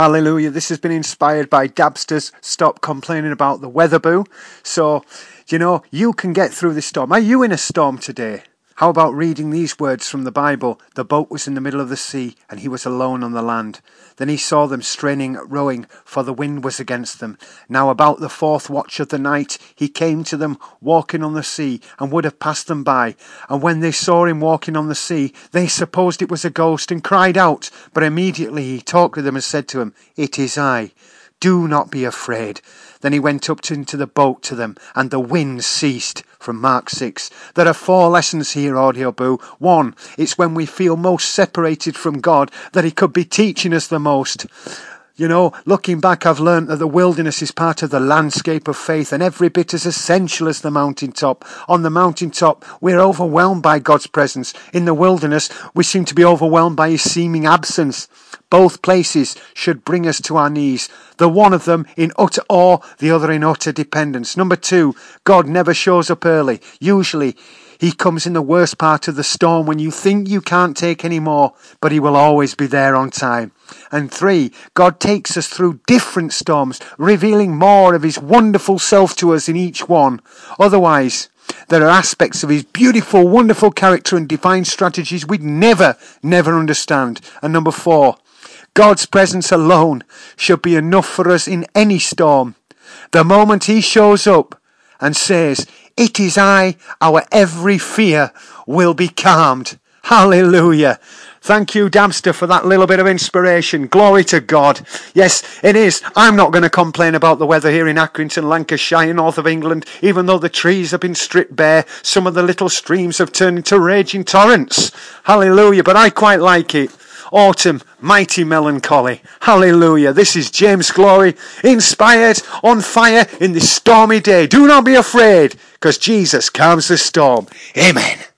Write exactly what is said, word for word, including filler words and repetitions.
Hallelujah. This has been inspired by Dabster's Stop Complaining About the Weather Boo. So, you know, you can get through this storm. Are you in a storm today? How about reading these words from the Bible? The boat was in the middle of the sea, and he was alone on the land. Then he saw them straining at rowing, for the wind was against them. Now about the fourth watch of the night he came to them walking on the sea, and would have passed them by. And when they saw him walking on the sea, they supposed it was a ghost, and cried out. But immediately he talked with them and said to them, "It is I. Do not be afraid." Then he went up to, into the boat to them, and the wind ceased. From Mark six. There are four lessons here, Audio Boo. One, it's when we feel most separated from God that he could be teaching us the most. You know, looking back, I've learnt that the wilderness is part of the landscape of faith and every bit as essential as the mountaintop. On the mountaintop, we're overwhelmed by God's presence. In the wilderness, we seem to be overwhelmed by his seeming absence. Both places should bring us to our knees. The one of them in utter awe, the other in utter dependence. Number two, God never shows up early. Usually, he comes in the worst part of the storm when you think you can't take any more, but he will always be there on time. And three, God takes us through different storms, revealing more of his wonderful self to us in each one. Otherwise, there are aspects of his beautiful, wonderful character and divine strategies we'd never, never understand. And number four, God's presence alone should be enough for us in any storm. The moment he shows up and says, "It is I," our every fear will be calmed. Hallelujah. Thank you, Dabster, for that little bit of inspiration. Glory to God. Yes, it is. I'm not going to complain about the weather here in Accrington, Lancashire, north of England, even though the trees have been stripped bare. Some of the little streams have turned into raging torrents. Hallelujah. But I quite like it. Autumn, mighty melancholy. Hallelujah. This is James Glory, inspired, on fire in this stormy day. Do not be afraid, because Jesus calms the storm. Amen.